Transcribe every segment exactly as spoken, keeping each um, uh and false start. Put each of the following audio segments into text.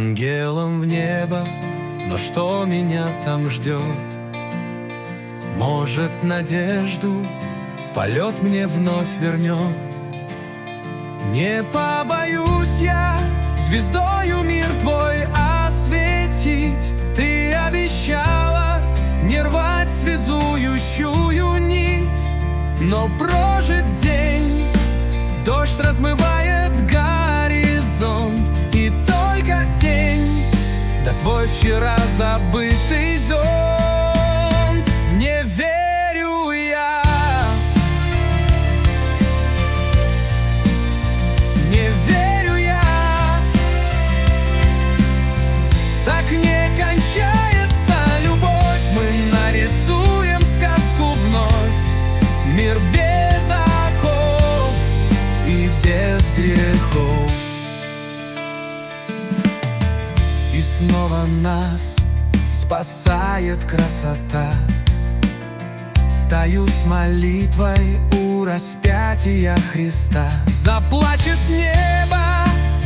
ангелом в небо, но что меня там ждет? Может, надежду полет мне вновь вернет. Не побоюсь я звездою мир твой осветить. Ты обещала не рвать связующую нить, но прожит день, дождь размывает горизонт, и только тень, да твой вчера забытый зонт. Не верю я, не верю я, так не кончается любовь. Мы нарисуем сказку вновь, мир без оков и без грехов. И снова нас спасает красота. Стою с молитвой у распятия Христа. Заплачет небо,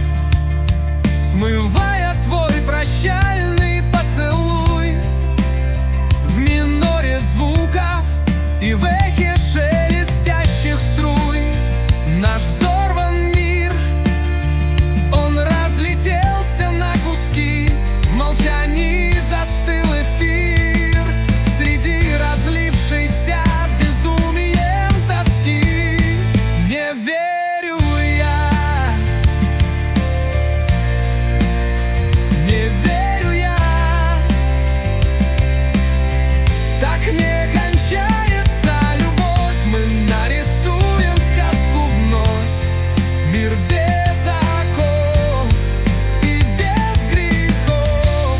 смывая твой прощальный поцелуй. В миноре звуков и в эхе шелестящих струй наш взорван мир, он разлетелся на куски. В молчании застыл эфир среди разлившейся безумием тоски. Не верю я, не верю я, так не кончается любовь. Мы нарисуем сказку вновь, мир без оков и без грехов.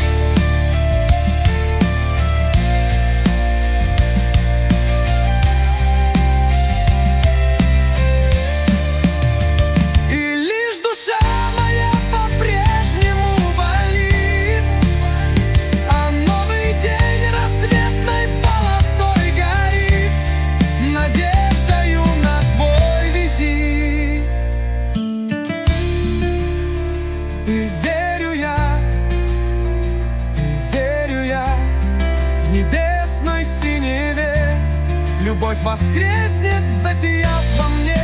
И лишь душа моя по-прежнему болит, а новый день рассветной полосой горит надеждою на твой визит. И верю я, и верю я, в небесной синеве любовь воскреснет, засияв во мне.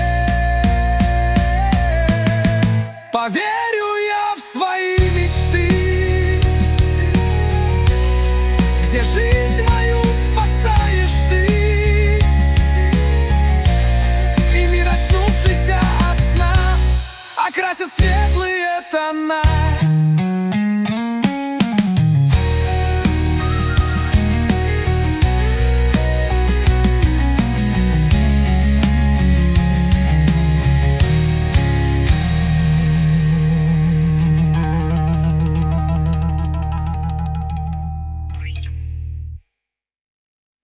Поверю я в свои мечты, где жизнь мою спасаешь ты, и мир, очнувшийся от сна, окрасит светлые тона.